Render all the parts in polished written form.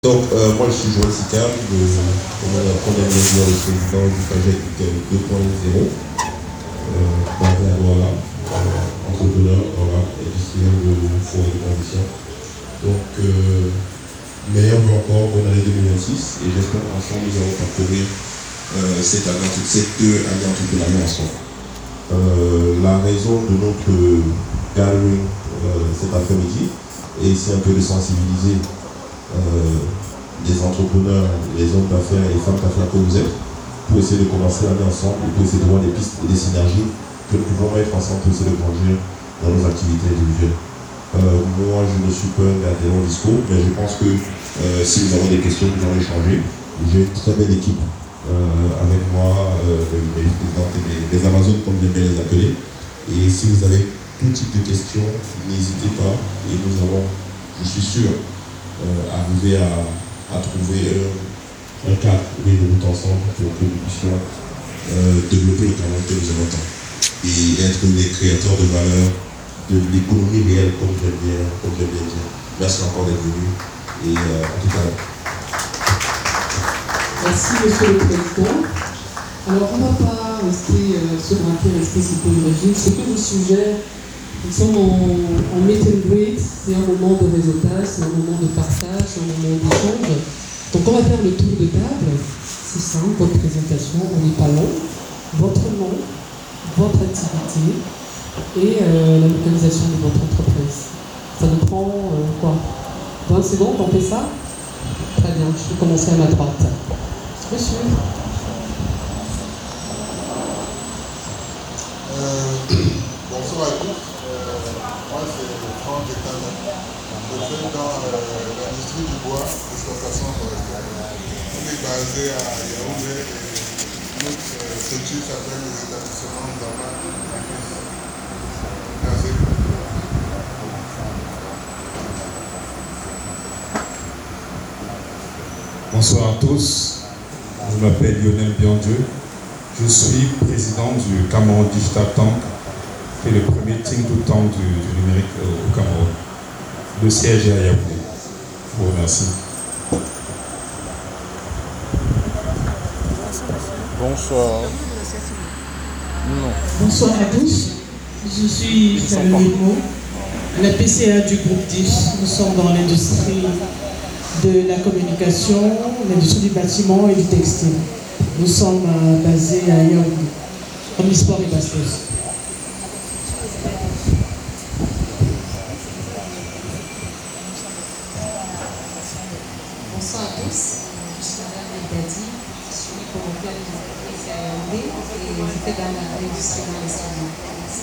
Donc, moi je suis Joël Sicard, premier président du projet 2.0, basé à Douala, entrepreneur, industriel de four et de conditions. Donc, meilleur vœu encore, bonne année 2026, et j'espère qu'ensemble nous allons parcourir cette année entrepreneuriale ensemble. La raison de notre gathering cet après-midi est ici un peu de sensibiliser des entrepreneurs, les hommes d'affaires et les femmes d'affaires que vous êtes, pour essayer de commencer l'année ensemble et pour essayer de voir des pistes et des synergies que nous pouvons mettre ensemble pour essayer de grandir dans nos activités individuelles. Moi, je ne suis pas un adhérent au discours, mais je pense que si vous avez des questions, nous allons échanger. J'ai une très belle équipe avec moi, les Amazones, comme j'aime bien les appeler. Et si vous avez tout type de questions, n'hésitez pas. Et nous allons, je suis sûr, arriver à trouver un cadre et une route ensemble pour que nous puissions développer le talent que nous avons tant et être des créateurs de valeur de l'économie réelle, comme j'aime bien dire. Merci encore d'être venu et à tout à l'heure. Merci Monsieur le Président. Alors on ne va pas rester sur un thème rester psychologique. Ce que je suggère, nous sommes en meet and greet, c'est un moment de réseautage, c'est un moment de partage, c'est un moment d'échange. Donc on va faire le tour de table. C'est simple, votre présentation, on n'est pas long. Votre nom, votre activité et la localisation de votre entreprise. Ça nous prend quoi 20 secondes, on fait ça? Très bien, je vais commencer à ma droite. Monsieur. Bonsoir à tous. Moi, c'est Franck Etanet. Je fais dans l'industrie du bois, l'exploitation forestière. On est basé à Yaoundé et notre structure s'appelle les établissements d'Ama. Merci. Bonsoir à tous. Je m'appelle Lionel Biandieu. Je suis président du Cameroun Digital Tank, qui est le premier think tank du numérique au Cameroun. Le siège est à Yaoundé. Je vous remercie. Bonsoir. Non. Bonsoir à tous. Je suis Samuel Mo, la PCA du groupe DIF. Nous sommes dans l'industrie de la communication, l'industrie du bâtiment et du textile. Nous sommes basés à Yaoundé, Omnisport et Bastos. Bonsoir à tous, je suis Madame Dadi, je suis promoteur de l'entreprise à Yaoundé et je fais dans l'industrie dans les salons.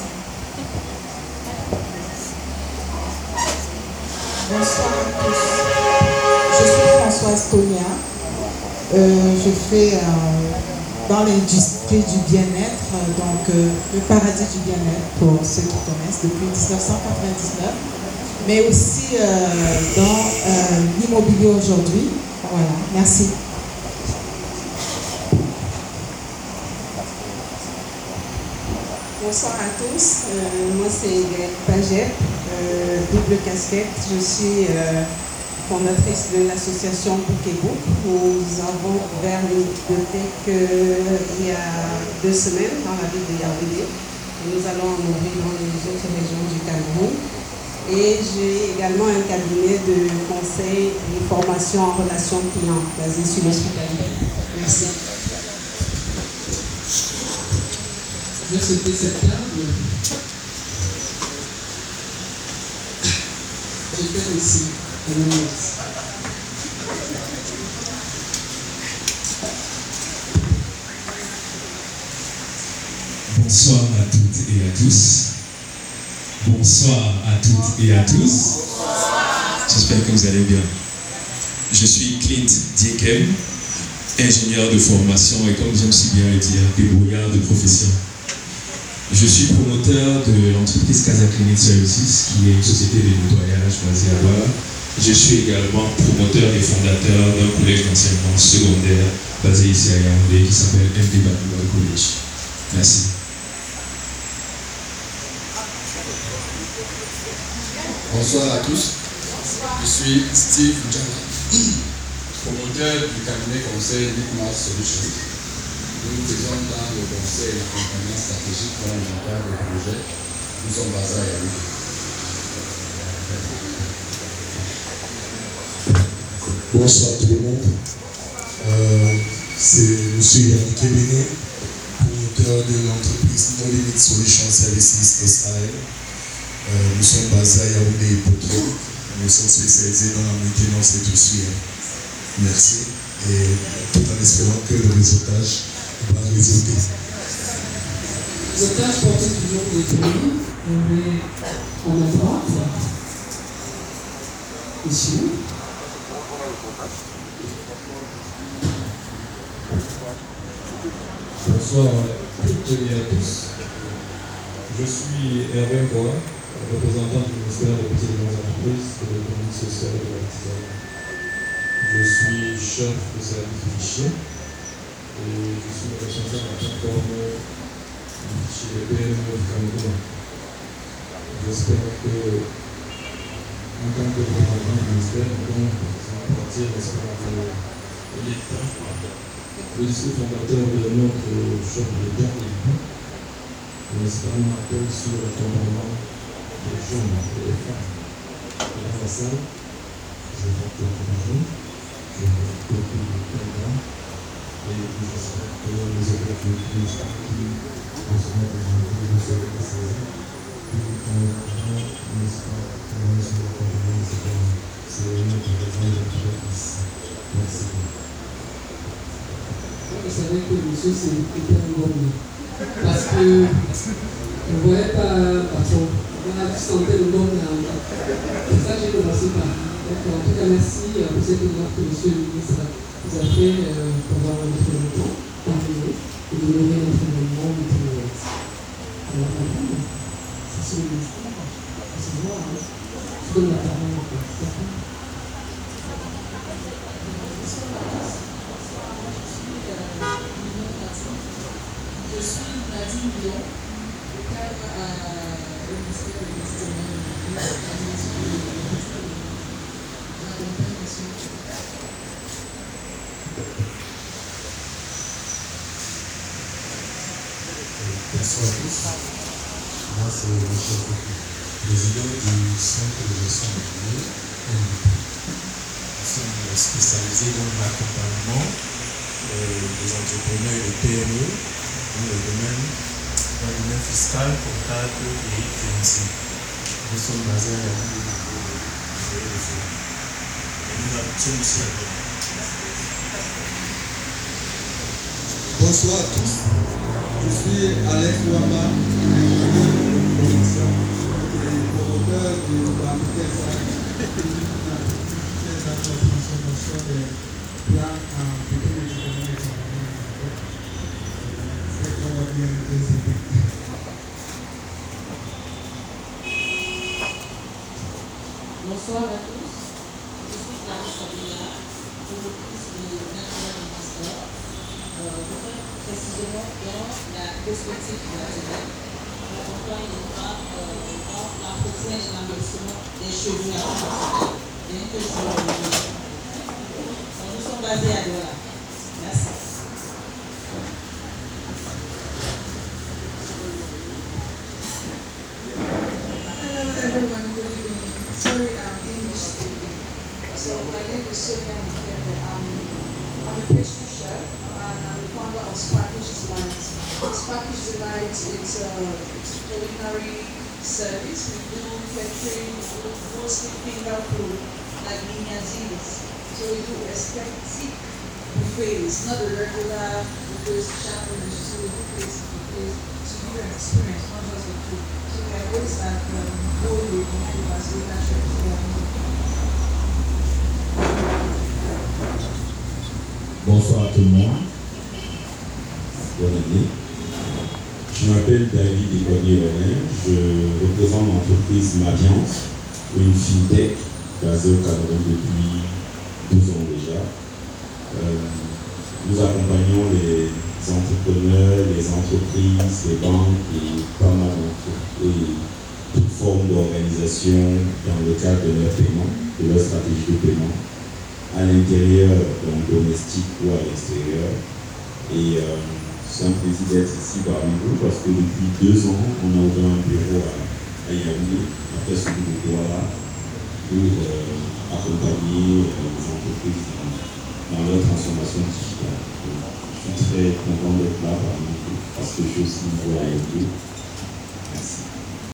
Bonsoir à tous. Je suis Françoise Tonia. Je fais dans l'industrie du bien-être, donc le paradis du bien-être pour ceux qui connaissent depuis 1999, mais aussi dans l'immobilier aujourd'hui. Voilà, merci. Bonsoir à tous, moi c'est Pagette, double casquette, je suis fondatrice de l'association Book et Book. Nous avons ouvert une bibliothèque il y a 2 semaines dans la ville de Yaoundé. Nous allons en ouvrir dans les autres régions du Cameroun. Et j'ai également un cabinet de conseil et formation en relations clients basé sur l'hospitalité. Merci. Je vais sauter cette table. Je vais faire ici. Bonsoir à toutes et à tous. Bonsoir à toutes et à tous. J'espère que vous allez bien. Je suis Clint Diekem, ingénieur de formation et comme j'aime si bien le dire, débrouillard de profession. Je suis promoteur de l'entreprise Casa Clinic Services, qui est une société de nettoyage basée à Douala. Je suis également promoteur et fondateur d'un collège d'enseignement secondaire basé ici à Yaoundé qui s'appelle MD Badouala College. Merci. Bonsoir à tous. Je suis Steve Djana. promoteur du cabinet conseil Litmas Solutions. Nous faisons dans le conseil et l'accompagnement stratégique dans le cadre du projet. Nous sommes basés à Yaoundé. Bonsoir tout le monde. C'est M. Yannick Kébéné, promoteur de l'entreprise No Limit Solutions Services SAL. Nous sommes basés à Yaoundé et Poto. Nous sommes spécialisés dans la maintenance et tout suite. Merci. Et tout en espérant que le réseautage va résulter. Le réseautage porte toujours des fruits. On est en à droite. Ici. Bonsoir à toutes et à tous. Je suis Hervé Bois, représentant du ministère des Petites et Moyennes Entreprises et de l'économie sociale et de l'artisanat. Je suis chef de service du fichier et je suis le responsable de la plateforme du fichier des PME du Cameroun. J'espère que, en tant que représentant du ministère, nous allons partir de l'État. Le discours fondateur de notre chef de l'État, n'est-ce pas, un appel sur le comportement des jeunes et des femmes. Et dans la salle, je vois que bonjour, je vois beaucoup de programmes, et j'espère que les opportunités qui en ce moment aujourd'hui ne seront pas saisies, puis n'est-ce pas, nous sommes accompagnés, c'est notre raison d'être ici. Merci beaucoup. Je savais que monsieur c'était un homme. Parce que on ne voyait pas patron. On a vu sentir le homme là. C'est ça que j'ai commencé par. Donc en tout cas, merci pour cette honneur que monsieur le ministre nous a fait pendant notre temps, et de donner notre événement du Téléwest. Alors madame, c'est sur le ministère. C'est moi, hein. Je donne la parole en fait. Je suis Nadine Lyon, cadre au ministère de Bonsoir à tous. Moi, c'est le chef président du centre de gestion de données. Nous sommes spécialisés dans l'accompagnement des entrepreneurs et des PME dans le domaine fiscal, comptable et financier. Nous sommes basés à Yaoundé et nous habitons ici à Yaoundé. Bonsoir à tous. Je suis Alex Ouama, production et promoteur de la PTSA, la transformation des plans en petites économies économiques. C'est comment bien désigné. Bonsoir à tous. Je suis Clarisse Sabina, productrice de National Master. Précisément dans la perspective de la semaine, on accompagne les femmes dans l'entretien et l'embellissement des cheveux artificiels, bien que je sois nous sommes basés à Douala. Merci. Hello everyone, good evening. Sorry, I'm English speaking. So my name is Sonia Mukende. I'm a pastry chef and I'm the founder of Sparkish Delight. Sparkish Delight is a culinary service. We do catering, mostly finger food like mignazines. So we do aesthetic buffets, not the regular buffets, chapeau, so we do buffets to give you an experience, not just the food. So we are always at goal with the as leadership. Bonsoir à tout le monde. Bonne année. Je m'appelle David Igonier-René. Je représente l'entreprise Madiance, une fintech basée au Cameroun depuis 12 ans déjà. Nous accompagnons les entrepreneurs, les entreprises, les banques et pas mal d'entreprises, toute forme d'organisation dans le cadre de leur paiement, de leur stratégie de paiement. à l'intérieur, donc domestique ou à l'extérieur. Et c'est un plaisir d'être ici parmi vous parce que depuis 2 ans, on a ouvert un bureau à Yaoundé, après celui de Douala, pour accompagner les entreprises dans leur transformation digitale. Donc, je suis très content d'être là parmi vous parce que je suis aussi nouveau à Yaoundé.